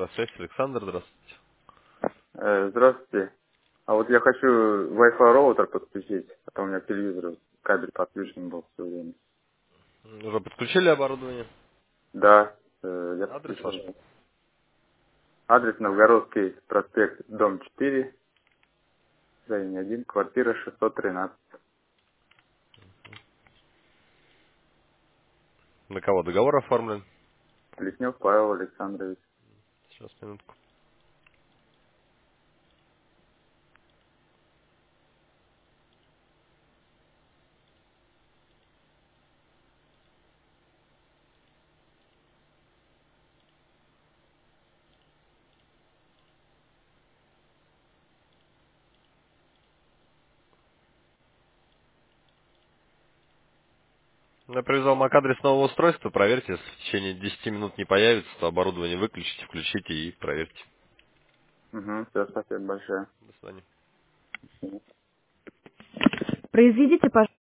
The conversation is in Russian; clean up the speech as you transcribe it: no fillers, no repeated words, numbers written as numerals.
Связь, Александр, здравствуйте. Здравствуйте. А вот я хочу Wi-Fi роутер подключить, а то у меня к телевизору кабель подключен был все время. Уже подключили оборудование? Да, я Адрес ваш? подключил. Адрес Новгородский проспект, дом 4, здание 1, квартира 613. На кого договор оформлен? Плетнев Павел Александрович. Сейчас, минутку. Я привязал MAC-адрес нового устройства. Проверьте, если в течение 10 минут не появится, то оборудование выключите, включите и проверьте. Угу, все, спасибо большое. До свидания. Произведите, пожалуйста.